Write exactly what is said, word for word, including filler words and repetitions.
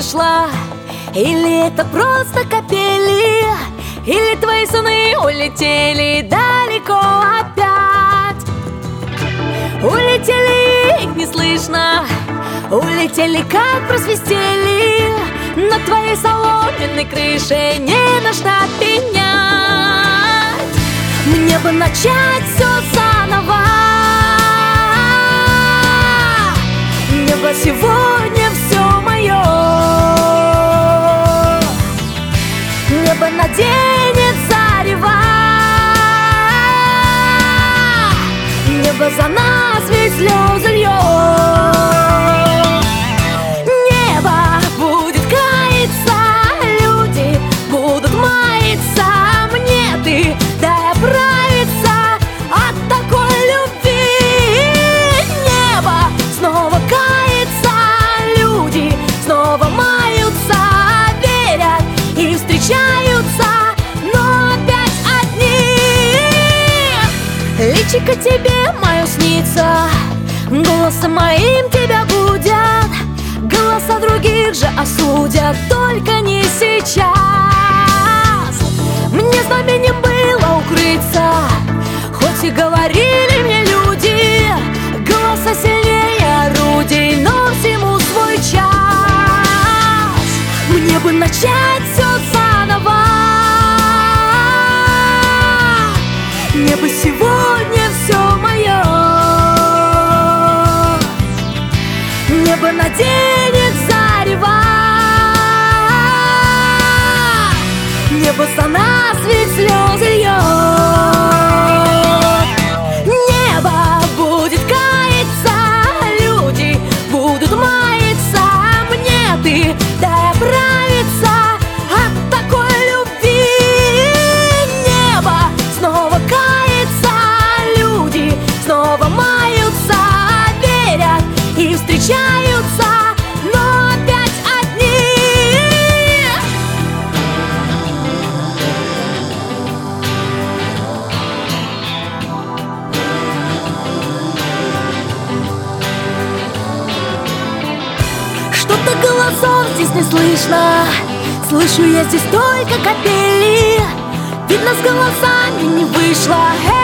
вышла? Или это просто капели? Или твои сны улетели далеко опять? Улетели, их не слышно, улетели, как просвистели. На твоей соломенной крыше не на что пенять. Мне бы начать все заново. Небо сегодня все мое. Небо наденет зарево. Небо за нас ведь слезы льет. Небо будет каяться, люди будут маяться. Мне ты дай оправиться от такой любви. Небо снова кается, люди снова маются, верят и встречаются, но опять одни. Личико тебе мое снится, голосом моим тебя будят, голоса других же осудят, только не сейчас. Мне знаменем было укрыться, хоть и говорили мне люди, голоса сильнее орудий, но всему свой час. Мне бы начать все заново. Небо сегодня все мое. Небо наденет зарево. Небо за нас ведь слезы льет. Небо будет каяться, люди будут маяться. Мне ты дай оправиться от такой любви. Небо снова кается, люди снова маются, верят и встречаются, но опять одни. Что-то голосов здесь не слышно, слышу я здесь только капели. Видно, с голосами не вышло.